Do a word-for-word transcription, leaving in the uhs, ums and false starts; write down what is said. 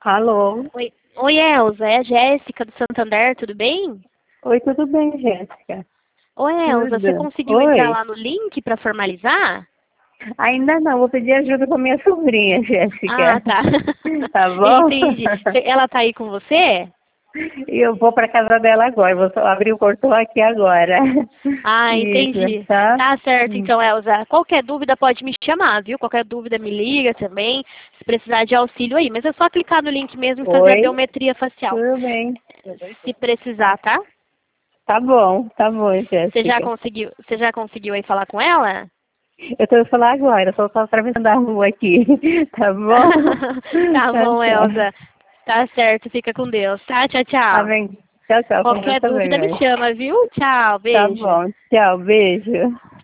Alô? Oi, Oi, Elza, é a Jéssica do Santander, tudo bem? Oi, tudo bem, Jéssica? Oi, Elza, você Tudo. conseguiu entrar Oi? lá no link para formalizar? Ainda não, vou pedir ajuda com a minha sobrinha, Ah, Jéssica. tá. Tá bom? Entendi. Cê- Ela tá aí com você? E eu vou para casa dela agora, vou só abrir o portão aqui agora. Ah, Isso, entendi. tá? Tá certo, Hum. então, Elza. Qualquer dúvida pode me chamar, viu? Qualquer dúvida me liga também, se precisar de auxílio aí. Mas é só clicar no link mesmo e fazer a Oi? biometria facial. Tudo bem. Se precisar, tá? Tá bom, tá bom, Você já Jéssica. conseguiu, você já conseguiu aí falar com ela? Eu tô falar agora, só tô atravessando a rua aqui. Tá bom? Tá Tá bom, certo. Elza. Tá certo, fica com Deus, tá? Tchau, Tá tchau. bem. Tchau, tchau, com Deus Qualquer também, dúvida me mãe. chama, viu? Tchau, Tá beijo. bom. Tchau, beijo.